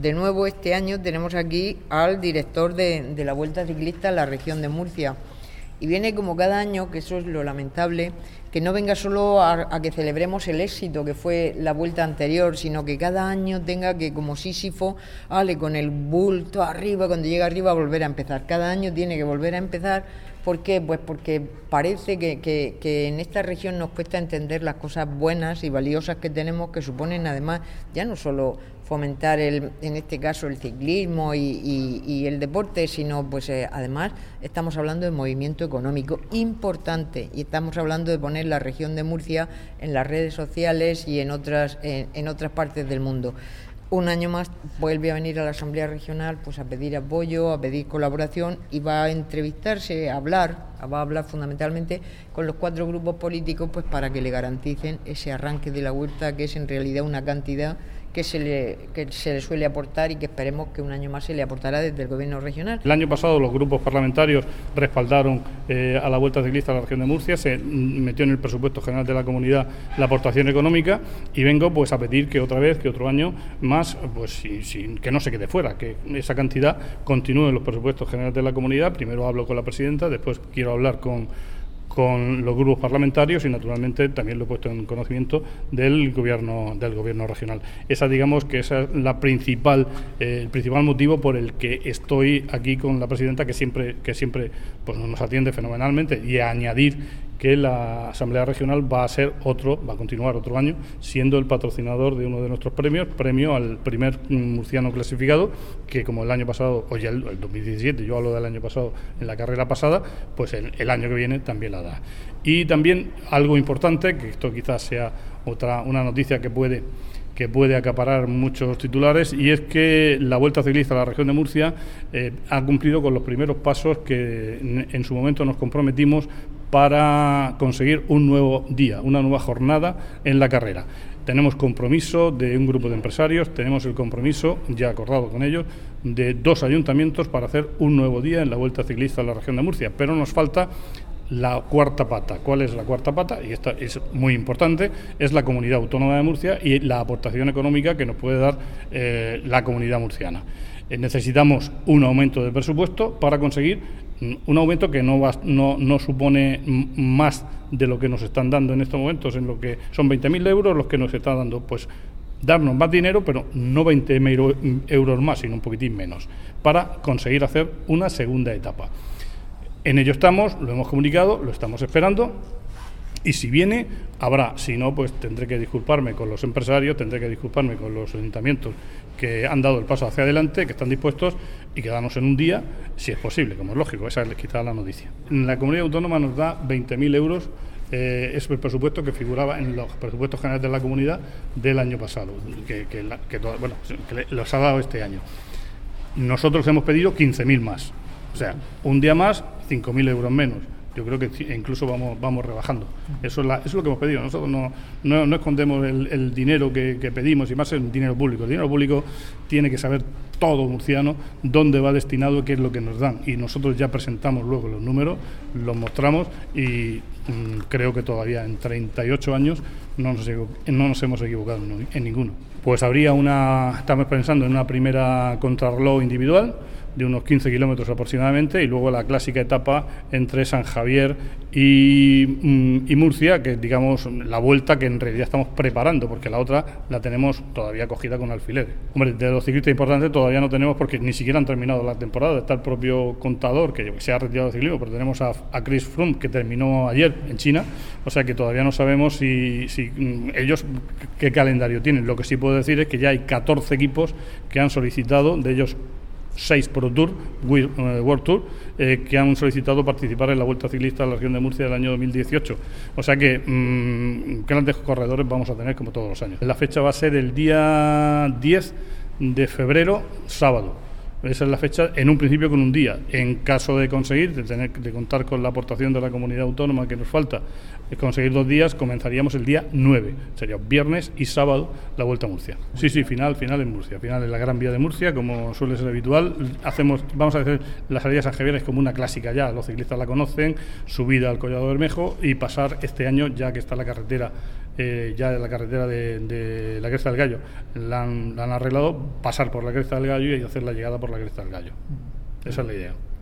de nuevo este año tenemos aquí al director de la Vuelta Ciclista en la región de Murcia. Y viene como cada año, que eso es lo lamentable, que no venga solo a que celebremos el éxito que fue la vuelta anterior, sino que cada año tenga que, como Sísifo, con el bulto arriba, cuando llega arriba, volver a empezar. Cada año tiene que volver a empezar. ¿Por qué? Pues porque parece que en esta región nos cuesta entender las cosas buenas y valiosas que tenemos, que suponen además ya no solo fomentar en este caso el ciclismo y el deporte, sino pues además estamos hablando de movimiento económico importante y estamos hablando de poner la región de Murcia en las redes sociales y en otras partes del mundo. Un año más vuelve a venir a la Asamblea Regional pues a pedir apoyo, a pedir colaboración y va a entrevistarse, va a hablar fundamentalmente con los 4 grupos políticos pues para que le garanticen ese arranque de la huerta, que es en realidad una cantidad que se le suele aportar y que esperemos que un año más se le aportará desde el Gobierno regional. El año pasado los grupos parlamentarios respaldaron a la Vuelta Ciclista a la región de Murcia, se metió en el presupuesto general de la comunidad la aportación económica y vengo pues a pedir que otra vez, que otro año más, pues que no se quede fuera, que esa cantidad continúe en los presupuestos generales de la comunidad. Primero hablo con la presidenta, después quiero hablar con los grupos parlamentarios y naturalmente también lo he puesto en conocimiento del gobierno regional. Digamos que esa es el principal motivo por el que estoy aquí con la presidenta, que siempre pues nos atiende fenomenalmente, y a añadir que la Asamblea Regional va a continuar otro año siendo el patrocinador de uno de nuestros premio al primer murciano clasificado, que como el año pasado, o ya el 2017, yo hablo del año pasado en la carrera pasada, pues el año que viene también la da. Y también algo importante, que esto quizás sea una noticia que puede acaparar muchos titulares, y es que la Vuelta Ciclista a la región de Murcia ha cumplido con los primeros pasos que en su momento nos comprometimos para conseguir un nuevo día, una nueva jornada en la carrera. Tenemos compromiso de un grupo de empresarios, tenemos el compromiso, ya acordado con ellos, de 2 ayuntamientos para hacer un nuevo día en la Vuelta Ciclista a la región de Murcia, pero nos falta la cuarta pata. ¿Cuál es la cuarta pata? Y esta es muy importante, es la Comunidad Autónoma de Murcia y la aportación económica que nos puede dar la comunidad murciana. Necesitamos un aumento de presupuesto para conseguir un aumento que no supone más de lo que nos están dando en estos momentos, en lo que son 20.000 euros los que nos están dando, pues darnos más dinero, pero no 20.000 euros más, sino un poquitín menos, para conseguir hacer una segunda etapa. En ello estamos, lo hemos comunicado, lo estamos esperando. Y si viene, habrá. Si no, pues tendré que disculparme con los empresarios, tendré que disculparme con los ayuntamientos que han dado el paso hacia adelante, que están dispuestos, y quedarnos en un día, si es posible, como es lógico. Esa es quizá la noticia. La comunidad autónoma nos da 20.000 euros, es el presupuesto que figuraba en los presupuestos generales de la comunidad del año pasado, que los ha dado este año. Nosotros hemos pedido 15.000 más. O sea, un día más, 5.000 euros menos. Yo creo que incluso vamos rebajando. Eso es lo que hemos pedido. Nosotros no escondemos el dinero que pedimos, y más el dinero público. El dinero público tiene que saber todo murciano dónde va destinado y qué es lo que nos dan. Y nosotros ya presentamos luego los números, los mostramos, y creo que todavía en 38 años no nos hemos equivocado en ninguno. Pues estamos pensando en una primera contrarreloj individual de unos 15 kilómetros aproximadamente, y luego la clásica etapa entre San Javier y Murcia, que digamos la vuelta que en realidad estamos preparando, porque la otra la tenemos todavía cogida con alfileres. Hombre, de los ciclistas importantes todavía no tenemos, porque ni siquiera han terminado la temporada. Está el propio Contador, que se ha retirado del ciclismo, pero tenemos a Chris Froome, que terminó ayer en China, o sea que todavía no sabemos si ellos qué calendario tienen. Lo que sí puedo decir es que ya hay 14 equipos que han solicitado, de ellos 6 Pro Tour, World Tour, que han solicitado participar en la Vuelta Ciclista a la región de Murcia del año 2018. O sea que grandes corredores vamos a tener como todos los años. La fecha va a ser el día 10 de febrero, sábado. Esa es la fecha, en un principio con un día. En caso de conseguir, de contar con la aportación de la comunidad autónoma que nos falta, conseguir 2 días, comenzaríamos el día 9. Sería viernes y sábado la Vuelta a Murcia. Sí, final en Murcia. Final en la Gran Vía de Murcia, como suele ser habitual. Vamos a hacer la salida de San Javier, es como una clásica ya, los ciclistas la conocen, subida al Collado Bermejo, y pasar este año, ya que está la carretera ya la carretera de la Cresta del Gallo la han arreglado, pasar por la Cresta del Gallo y hacer la llegada por la Cresta del Gallo. Esa es la idea.